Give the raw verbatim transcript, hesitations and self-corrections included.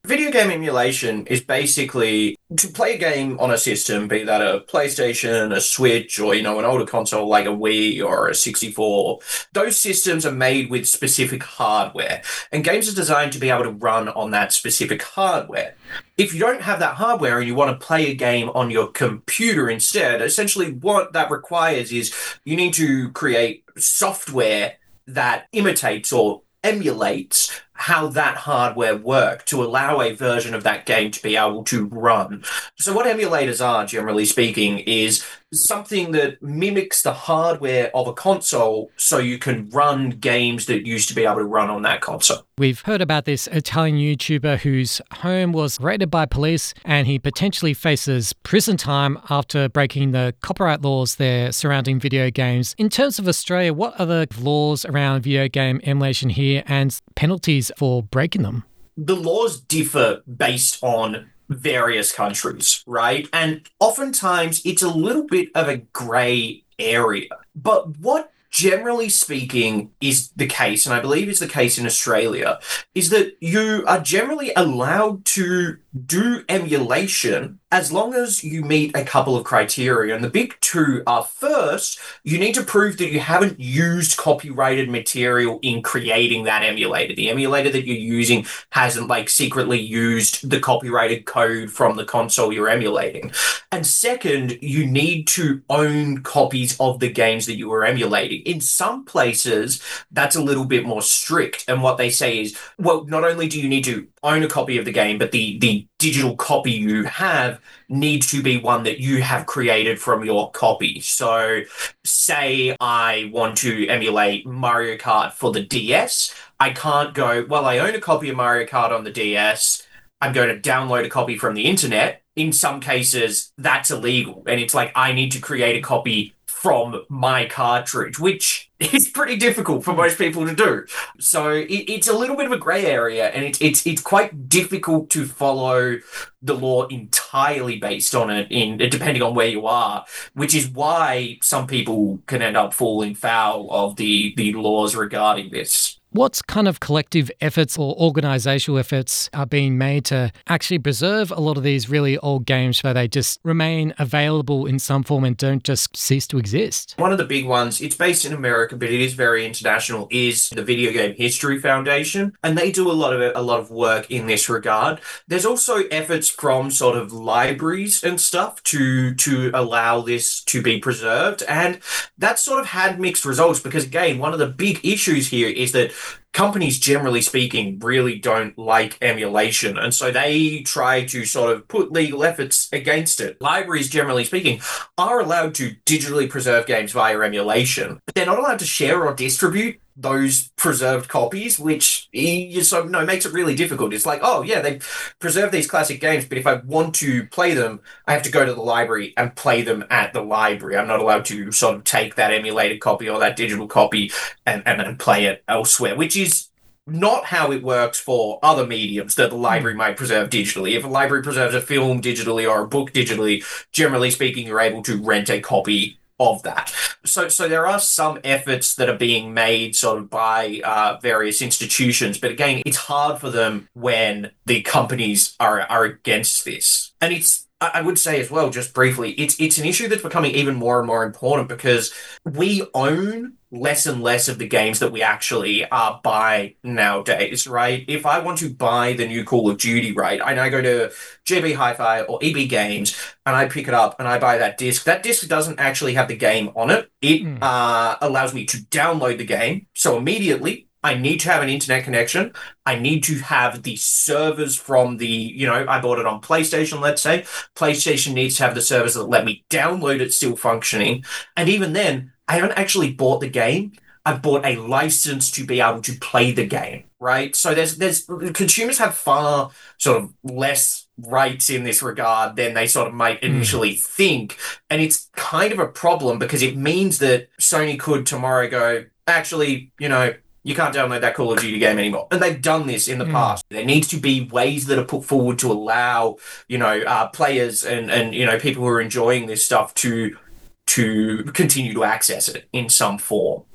Video game emulation is basically to play a game on a system, be that a PlayStation, a Switch, or, you know, an older console like a Wii or a sixty-four. Those systems are made with specific hardware, and games are designed to be able to run on that specific hardware. If you don't have that hardware and you want to play a game on your computer instead, essentially what that requires is you need to create software that imitates or emulates how that hardware worked to allow a version of that game to be able to run. So what emulators are, generally speaking, is something that mimics the hardware of a console so you can run games that used to be able to run on that console. We've heard about this Italian YouTuber whose home was raided by police and he potentially faces prison time after breaking the copyright laws there surrounding video games. In terms of Australia, what are the laws around video game emulation here and penalties for breaking them? The laws differ based on various countries, right? And oftentimes it's a little bit of a grey area. But what generally speaking is the case, and I believe is the case in Australia, is that you are generally allowed to do emulation as long as you meet a couple of criteria. And the big two are, first, you need to prove that you haven't used copyrighted material in creating that emulator. The emulator that you're using hasn't like secretly used the copyrighted code from the console you're emulating. And second, you need to own copies of the games that you are emulating. In some places, that's a little bit more strict. And what they say is, well, not only do you need to own a copy of the game, but the, the digital copy you have needs to be one that you have created from your copy. So say I want to emulate Mario Kart for the D S. I can't go, well, I own a copy of Mario Kart on the D S. I'm going to download a copy from the internet. In some cases, that's illegal. And it's like, I need to create a copy from my cartridge, which is pretty difficult for most people to do. So it, it's a little bit of a grey area, and it's it's it's quite difficult to follow the law entirely based on it, in depending on where you are, which is why some people can end up falling foul of the the laws regarding this. What kind of collective efforts or organisational efforts are being made to actually preserve a lot of these really old games so they just remain available in some form and don't just cease to exist? One of the big ones, it's based in America, but it is very international, is the Video Game History Foundation, and they do a lot of a lot of work in this regard. There's also efforts from sort of libraries and stuff to to allow this to be preserved, and that sort of had mixed results because, again, one of the big issues here is that companies, generally speaking, really don't like emulation, and so they try to sort of put legal efforts against it. Libraries, generally speaking, are allowed to digitally preserve games via emulation, but they're not allowed to share or distribute those preserved copies, which you so no makes it really difficult. It's like, oh yeah, they preserve these classic games, but if I want to play them, I have to go to the library and play them at the library. I'm not allowed to sort of take that emulated copy or that digital copy and, and, and play it elsewhere, which is not how it works for other mediums that the library might preserve digitally. If a library preserves a film digitally or a book digitally, generally speaking, you're able to rent a copy of that. So so there are some efforts that are being made sort of by uh, various institutions, but again, it's hard for them when the companies are are against this. And it's, I would say as well, just briefly, it's it's an issue that's becoming even more and more important because we own less and less of the games that we actually uh, buy nowadays, right? If I want to buy the new Call of Duty, right, and I go to J B Hi-Fi or E B Games and I pick it up and I buy that disc, that disc doesn't actually have the game on it. It mm. uh, allows me to download the game. So immediately, I need to have an internet connection. I need to have the servers from the, you know, I bought it on PlayStation, let's say. PlayStation needs to have the servers that let me download it still functioning. And even then, I haven't actually bought the game. I've bought a license to be able to play the game, right? So there's there's consumers have far sort of less rights in this regard than they sort of might initially mm. think. And it's kind of a problem because it means that Sony could tomorrow go, actually, you know, you can't download that Call of Duty game anymore. And they've done this in the mm. past. There needs to be ways that are put forward to allow, you know, uh, players and, and, you know, people who are enjoying this stuff to to continue to access it in some form.